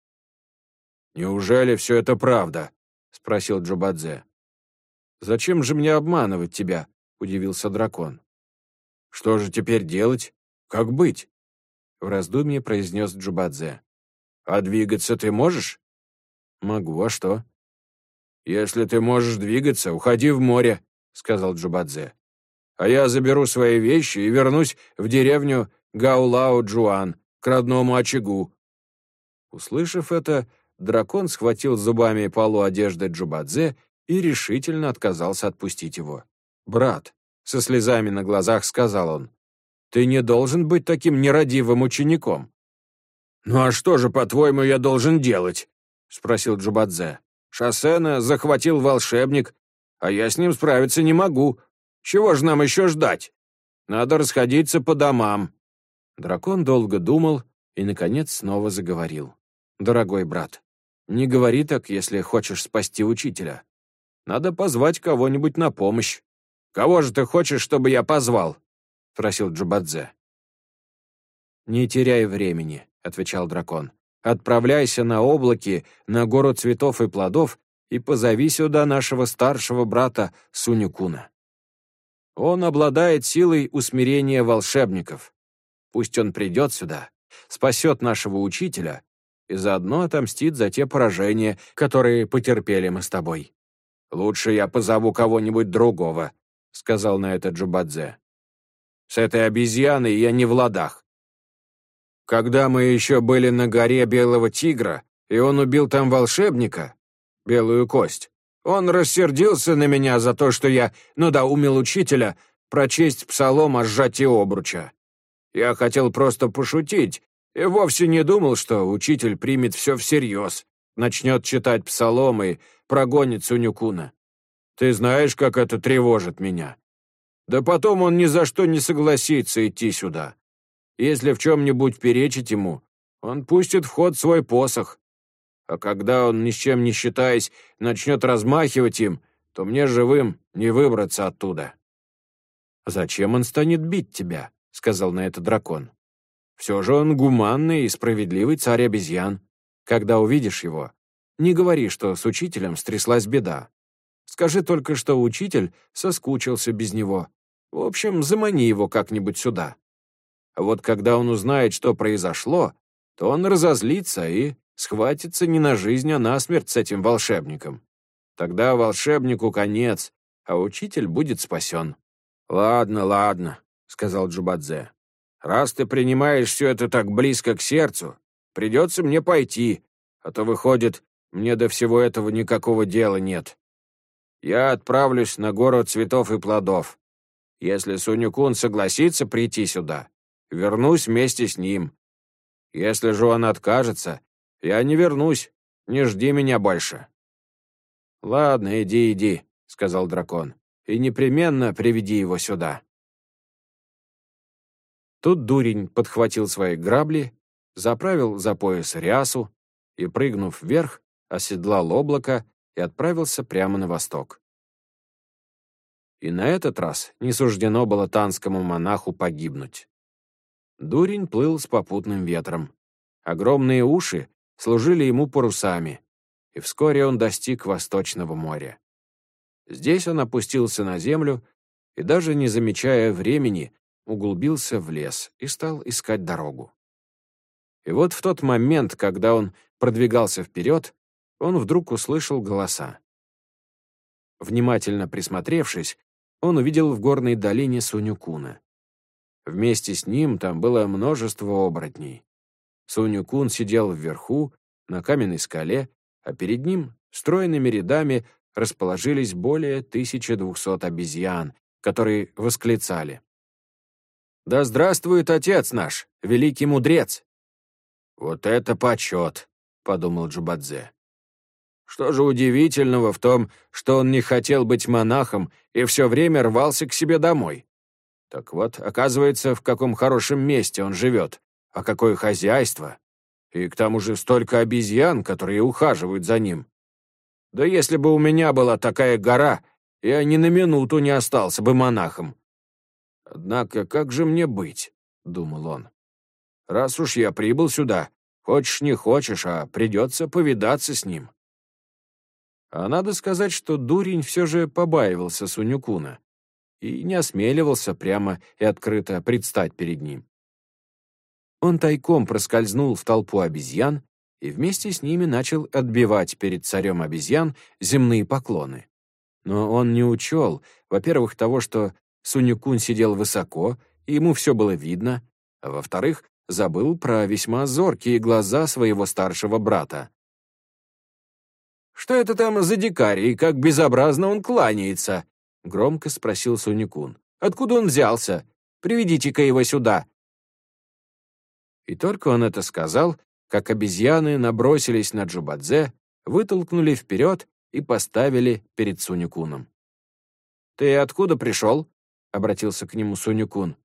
«Неужели все это правда?» — спросил Джубадзе. «Зачем же мне обманывать тебя?» — удивился дракон. «Что же теперь делать? Как быть?» — в раздумье произнес Джубадзе. «А двигаться ты можешь?» «Могу, а что?» «Если ты можешь двигаться, уходи в море», — сказал Джубадзе. «А я заберу свои вещи и вернусь в деревню Гаулао-Джуан, к родному очагу». Услышав это, дракон схватил зубами полу одежды Джубадзе и решительно отказался отпустить его. «Брат», — со слезами на глазах сказал он, — «ты не должен быть таким нерадивым учеником». «Ну а что же, по-твоему, я должен делать?» — спросил Джубадзе. «Шассена захватил волшебник, а я с ним справиться не могу. Чего же нам еще ждать? Надо расходиться по домам». Дракон долго думал и, наконец, снова заговорил. «Дорогой брат, не говори так, если хочешь спасти учителя. Надо позвать кого-нибудь на помощь». «Кого же ты хочешь, чтобы я позвал?» — спросил Джубадзе. «Не теряй времени», — отвечал дракон. «Отправляйся на облаки, на гору цветов и плодов и позови сюда нашего старшего брата Суню-куна. Он обладает силой усмирения волшебников. Пусть он придет сюда, спасет нашего учителя и заодно отомстит за те поражения, которые потерпели мы с тобой». «Лучше я позову кого-нибудь другого», — сказал на это Джубадзе. «С этой обезьяной я не в ладах. Когда мы еще были на горе Белого Тигра, и он убил там волшебника, Белую Кость, он рассердился на меня за то, что я надоумил учителя прочесть псалом о сжатии обруча. Я хотел просто пошутить и вовсе не думал, что учитель примет все всерьез, начнет читать псалом и прогонит Суню-куна. Ты знаешь, как это тревожит меня. Да потом он ни за что не согласится идти сюда. Если в чем-нибудь перечить ему, он пустит в ход свой посох. А когда он, ни с чем не считаясь, начнет размахивать им, то мне живым не выбраться оттуда». «Зачем он станет бить тебя?» — сказал на это дракон. «Все же он гуманный и справедливый царь обезьян. Когда увидишь его, не говори, что с учителем стряслась беда. Скажи только, что учитель соскучился без него. В общем, замани его как-нибудь сюда. А вот когда он узнает, что произошло, то он разозлится и схватится не на жизнь, а на смерть с этим волшебником. Тогда волшебнику конец, а учитель будет спасен. «Ладно, ладно», — сказал Джубадзе. «Раз ты принимаешь все это так близко к сердцу, придется мне пойти, а то, выходит, мне до всего этого никакого дела нет. Я отправлюсь на гору цветов и плодов. Если Сунь-кун согласится прийти сюда, вернусь вместе с ним. Если же он откажется, я не вернусь, не жди меня больше». «Ладно, иди», — сказал дракон, — «и непременно приведи его сюда». Тут дурень подхватил свои грабли, заправил за пояс рясу и, прыгнув вверх, оседлал облако и отправился прямо на восток. И на этот раз не суждено было танскому монаху погибнуть. Дурень плыл с попутным ветром. Огромные уши служили ему парусами, и вскоре он достиг Восточного моря. Здесь он опустился на землю и, даже не замечая времени, углубился в лес и стал искать дорогу. И вот в тот момент, когда он продвигался вперед, он вдруг услышал голоса. Внимательно присмотревшись, он увидел в горной долине Сунь-куна. Вместе с ним там было множество оборотней. Сунь-кун сидел вверху, на каменной скале, а перед ним стройными рядами расположились более 1200 обезьян, которые восклицали: «Да здравствует отец наш, великий мудрец!» «Вот это почет!» — подумал Джубадзе. «Что же удивительного в том, что он не хотел быть монахом и все время рвался к себе домой? Так вот, оказывается, в каком хорошем месте он живет, а какое хозяйство! И к тому же столько обезьян, которые ухаживают за ним. Да если бы у меня была такая гора, я ни на минуту не остался бы монахом. Однако как же мне быть?» — думал он. «Раз уж я прибыл сюда, хочешь не хочешь, а придется повидаться с ним». А надо сказать, что дурень все же побаивался Сунь-куна и не осмеливался прямо и открыто предстать перед ним. Он тайком проскользнул в толпу обезьян и вместе с ними начал отбивать перед царем обезьян земные поклоны. Но он не учел, во-первых, того, что Сунь-кун сидел высоко, и ему все было видно, а во-вторых, забыл про весьма зоркие глаза своего старшего брата. «Что это там за дикарь, и как безобразно он кланяется?» — громко спросил Сунь-кун. «Откуда он взялся? Приведите-ка его сюда». И только он это сказал, как обезьяны набросились на Джубадзе, вытолкнули вперед и поставили перед Сунь-куном. «Ты откуда пришел?» — обратился к нему Сунь-кун.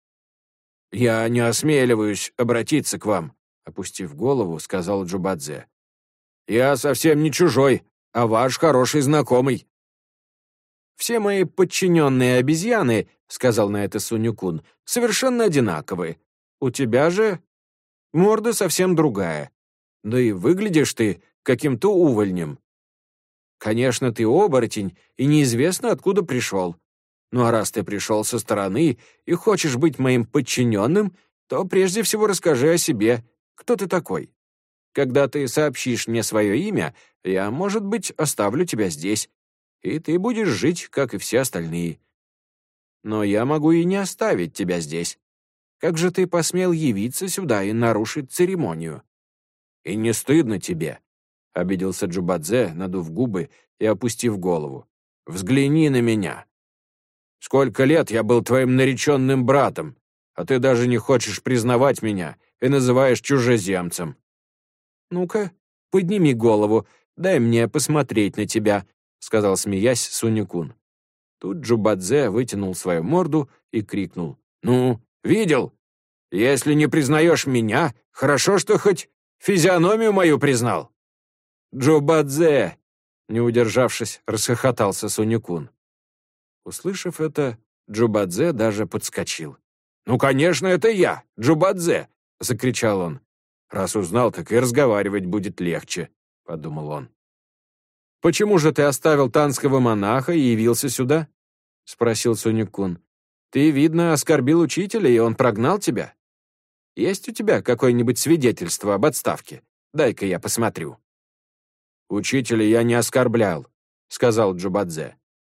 «Я не осмеливаюсь обратиться к вам», — опустив голову, сказал Джубадзе. «Я совсем не чужой, а ваш хороший знакомый». «Все мои подчиненные обезьяны», — сказал на это Сунь-кун, — «совершенно одинаковые. У тебя же морда совсем другая. Да и выглядишь ты каким-то увольнем. Конечно, ты оборотень, и неизвестно, откуда пришел. Ну а раз ты пришел со стороны и хочешь быть моим подчиненным, то прежде всего расскажи о себе, кто ты такой. Когда ты сообщишь мне свое имя, я, может быть, оставлю тебя здесь, и ты будешь жить, как и все остальные. Но я могу и не оставить тебя здесь. Как же ты посмел явиться сюда и нарушить церемонию?» «И не стыдно тебе?» — обиделся Джубадзе, надув губы и опустив голову. «Взгляни на меня. Сколько лет я был твоим нареченным братом, а ты даже не хочешь признавать меня и называешь чужеземцем». «Ну-ка, подними голову, дай мне посмотреть на тебя», — сказал, смеясь, Сунь-кун. Тут Джубадзе вытянул свою морду и крикнул: «Ну, видел? Если не признаешь меня, хорошо, что хоть физиономию мою признал». «Джубадзе!» — не удержавшись, расхохотался Сунь-кун. Услышав это, Джубадзе даже подскочил. «Ну, конечно, это я, Джубадзе!» — закричал он. «Раз узнал, так и разговаривать будет легче», — подумал он. «Почему же ты оставил танского монаха и явился сюда?» — спросил Сунь-кун. «Ты, видно, оскорбил учителя, и он прогнал тебя? Есть у тебя какое-нибудь свидетельство об отставке? Дай-ка я посмотрю». «Учителя я не оскорблял», — сказал Джубадзе.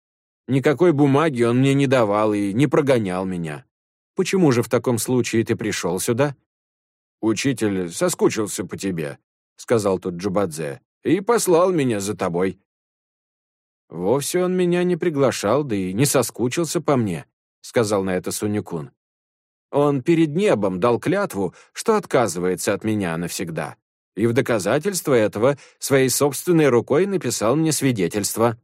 Никакой бумаги он мне не давал и не прогонял меня. Почему же в таком случае ты пришел сюда?» «Учитель соскучился по тебе», — сказал тут Джубадзе, «и послал меня за тобой». «Вовсе он меня не приглашал, да и не соскучился по мне», — сказал на это Сунь-кун. «Он перед небом дал клятву, что отказывается от меня навсегда, и в доказательство этого своей собственной рукой написал мне свидетельство.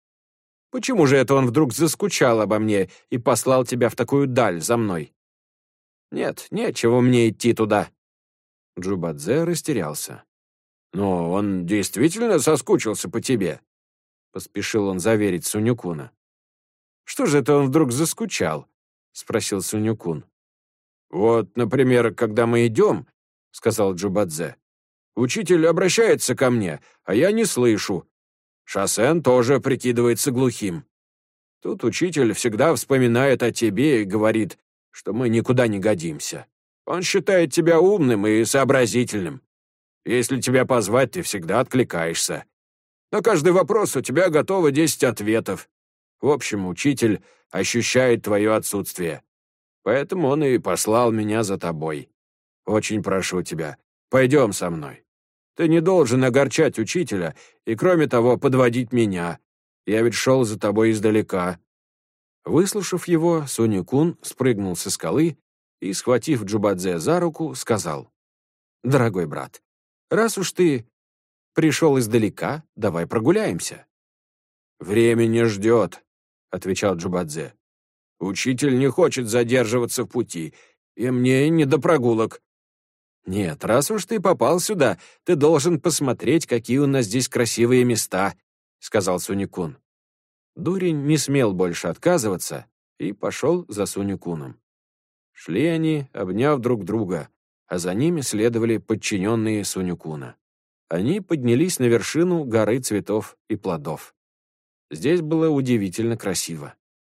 Почему же это он вдруг заскучал обо мне и послал тебя в такую даль за мной? Нет, нечего мне идти туда». Джубадзе растерялся. «Но он действительно соскучился по тебе», — поспешил он заверить Сунь-куна. «Что же это он вдруг заскучал?» — спросил Сунь-кун. «Вот, например, когда мы идем, — сказал Джубадзе, — учитель обращается ко мне, а я не слышу. Шасен тоже прикидывается глухим. Тут учитель всегда вспоминает о тебе и говорит, что мы никуда не годимся. Он считает тебя умным и сообразительным. Если тебя позвать, ты всегда откликаешься. На каждый вопрос у тебя готово 10 ответов. В общем, учитель ощущает твое отсутствие. Поэтому он и послал меня за тобой. Очень прошу тебя, пойдем со мной. Ты не должен огорчать учителя и, кроме того, подводить меня. Я ведь шел за тобой издалека». Выслушав его, Сунь-кун спрыгнул со скалы и, схватив Джубадзе за руку, сказал: «Дорогой брат, раз уж ты пришел издалека, давай прогуляемся». «Время не ждет», — отвечал Джубадзе. «Учитель не хочет задерживаться в пути, и мне не до прогулок». «Нет, раз уж ты попал сюда, ты должен посмотреть, какие у нас здесь красивые места», — сказал Сунь-кун. Дурень не смел больше отказываться и пошел за Сунь-куном. Шли они, обняв друг друга, а за ними следовали подчиненные Сунь-куна. Они поднялись на вершину горы цветов и плодов. Здесь было удивительно красиво.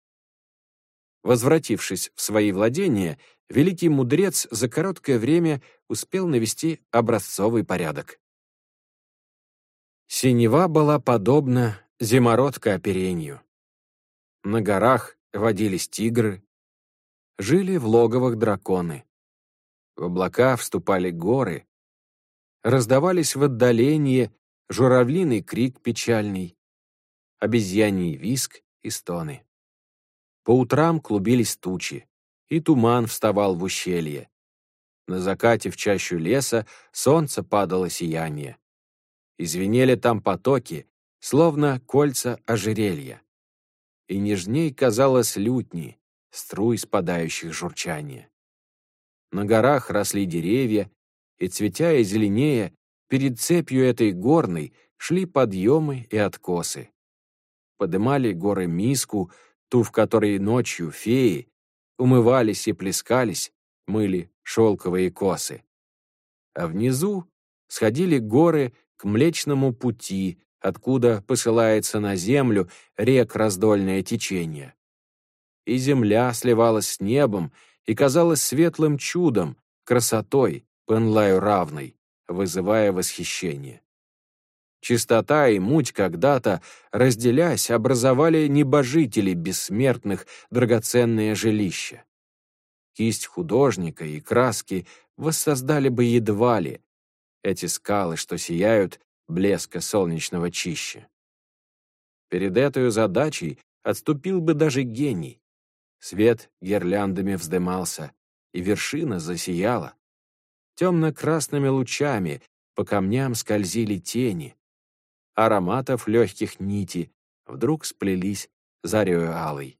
Возвратившись в свои владения, великий мудрец за короткое время успел навести образцовый порядок. Синева была подобна зимородко-оперенью. На горах водились тигры, жили в логовах драконы. В облака вступали горы, раздавались в отдалении журавлиный крик печальный, обезьяний визг и стоны. По утрам клубились тучи, и туман вставал в ущелье. На закате в чащу леса солнце падало сияние. И звенели там потоки, словно кольца ожерелья. И нежней казалось лютни, струй спадающих журчания. На горах росли деревья, и, цветя и зеленея, перед цепью этой горной шли подъемы и откосы. Подымали горы миску, ту, в которой ночью феи умывались и плескались, мыли шелковые косы. А внизу сходили горы к Млечному пути, откуда посылается на землю рек раздольное течение. И земля сливалась с небом и казалась светлым чудом, красотой, Пэнлаю равной, вызывая восхищение. Чистота и муть когда-то, разделясь, образовали небожители бессмертных драгоценное жилище. Кисть художника и краски воссоздали бы едва ли эти скалы, что сияют блеска солнечного чища. Перед этой задачей отступил бы даже гений. Свет гирляндами вздымался, и вершина засияла. Темно-красными лучами по камням скользили тени. Ароматов легких нити вдруг сплелись зарею алой.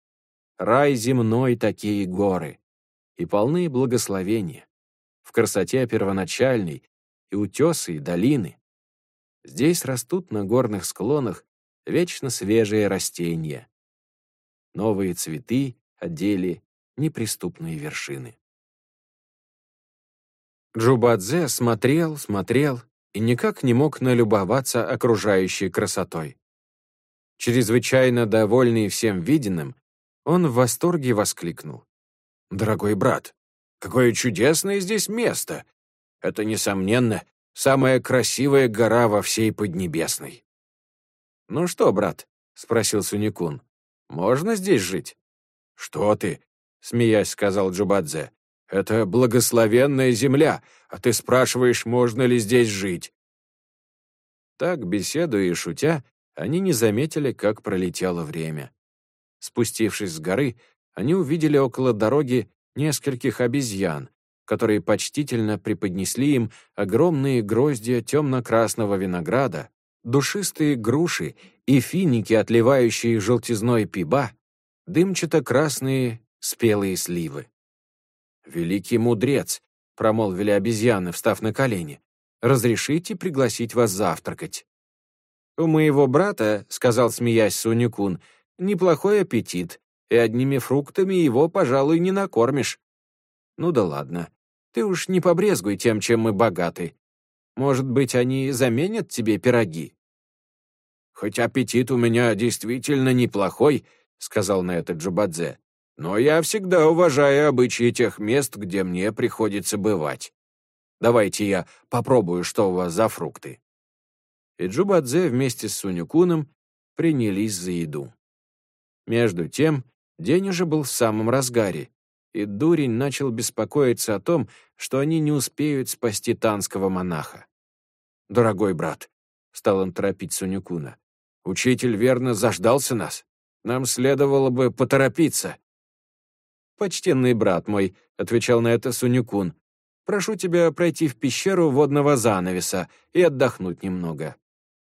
Рай земной такие горы, и полны благословения. В красоте первоначальной и утесы, и долины. Здесь растут на горных склонах вечно свежие растения. Новые цветы одели неприступные вершины. Джубадзе смотрел и никак не мог налюбоваться окружающей красотой. Чрезвычайно довольный всем виденным, он в восторге воскликнул: «Дорогой брат, какое чудесное здесь место! Это, несомненно, самая красивая гора во всей Поднебесной». «Ну что, брат?» — спросил Сунь-кун. Можно здесь жить?» «Что ты?» — смеясь сказал Джубадзе. «Это благословенная земля, а ты спрашиваешь, можно ли здесь жить?» Так, беседуя и шутя, они не заметили, как пролетело время. Спустившись с горы, они увидели около дороги нескольких обезьян, которые почтительно преподнесли им огромные гроздья темно-красного винограда, душистые груши и финики, отливающие желтизной пиба, дымчато-красные спелые сливы. «Великий мудрец», — промолвили обезьяны, встав на колени, — «разрешите пригласить вас завтракать». «У моего брата, — сказал, смеясь Сунь-кун, — неплохой аппетит, и одними фруктами его, пожалуй, не накормишь». «Ну да ладно, ты уж не побрезгуй тем, чем мы богаты. Может быть, они заменят тебе пироги?» «Хоть аппетит у меня действительно неплохой, — сказал на это Джубадзе, — но я всегда уважаю обычаи тех мест, где мне приходится бывать. Давайте я попробую, что у вас за фрукты». И Джубадзе вместе с Сунь-куном принялись за еду. Между тем, день уже был в самом разгаре, и дурень начал беспокоиться о том, что они не успеют спасти танского монаха. «Дорогой брат», — стал он торопить Сунь-куна, — «учитель верно заждался нас. Нам следовало бы поторопиться». «Почтенный брат мой», — отвечал на это Сунь-кун, — «прошу тебя пройти в пещеру водного занавеса и отдохнуть немного».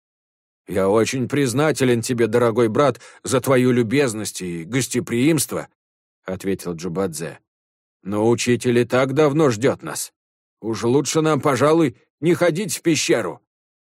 «Я очень признателен тебе, дорогой брат, за твою любезность и гостеприимство», — ответил Джубадзе. «Но учитель и так давно ждет нас. Уж лучше нам, пожалуй, не ходить в пещеру».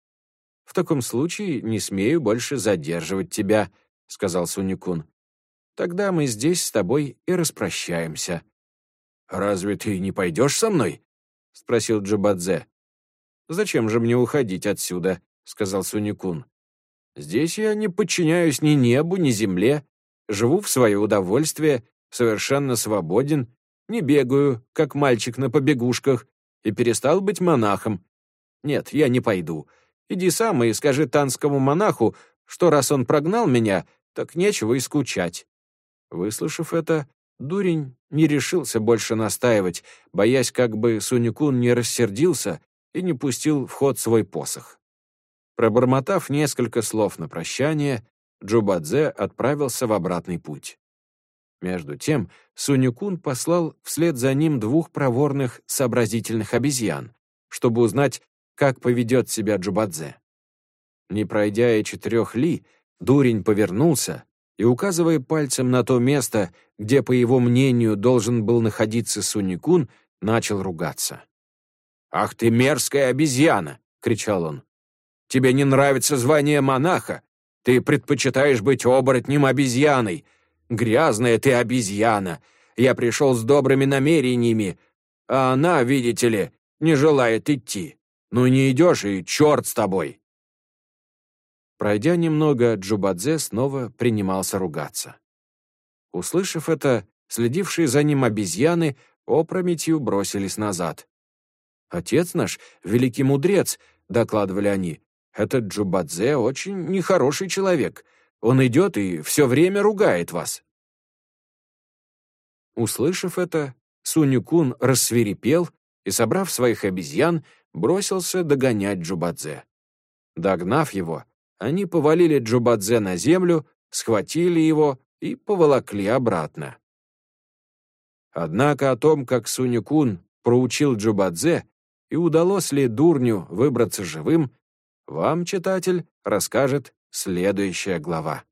«В таком случае не смею больше задерживать тебя», — сказал Сунь-кун. «Тогда мы здесь с тобой и распрощаемся». «Разве ты не пойдешь со мной?» — спросил Джубадзе. «Зачем же мне уходить отсюда?» — сказал Сунь-кун. «Здесь я не подчиняюсь ни небу, ни земле, живу в свое удовольствие, совершенно свободен, не бегаю, как мальчик на побегушках, и перестал быть монахом. Нет, я не пойду. Иди сам и скажи танскому монаху, что раз он прогнал меня, так нечего и скучать». Выслушав это, дурень не решился больше настаивать, боясь, как бы Сунь-кун не рассердился и не пустил в ход свой посох. Пробормотав несколько слов на прощание, Джубадзе отправился в обратный путь. Между тем Сунь-кун послал вслед за ним 2 проворных, сообразительных обезьян, чтобы узнать, как поведет себя Джубадзе. Не пройдя и 4 ли, дурень повернулся и, указывая пальцем на то место, где, по его мнению, должен был находиться Сунь-кун, начал ругаться. «Ах ты мерзкая обезьяна!» — кричал он. «Тебе не нравится звание монаха? Ты предпочитаешь быть оборотнем-обезьяной. Грязная ты обезьяна. Я пришел с добрыми намерениями, а она, видите ли, не желает идти. Ну не идешь, и черт с тобой!» Пройдя немного, Джубадзе снова принимался ругаться. Услышав это, следившие за ним обезьяны опрометью бросились назад. «Отец наш, великий мудрец», — докладывали они, — «этот Джубадзе очень нехороший человек. Он идет и все время ругает вас». Услышав это, Сунь-кун рассвирепел и, собрав своих обезьян, бросился догонять Джубадзе. Догнав его, они повалили Джубадзе на землю, схватили его и поволокли обратно. Однако о том, как Сунь-кун проучил Джубадзе и удалось ли дурню выбраться живым, вам, читатель, расскажет следующая глава.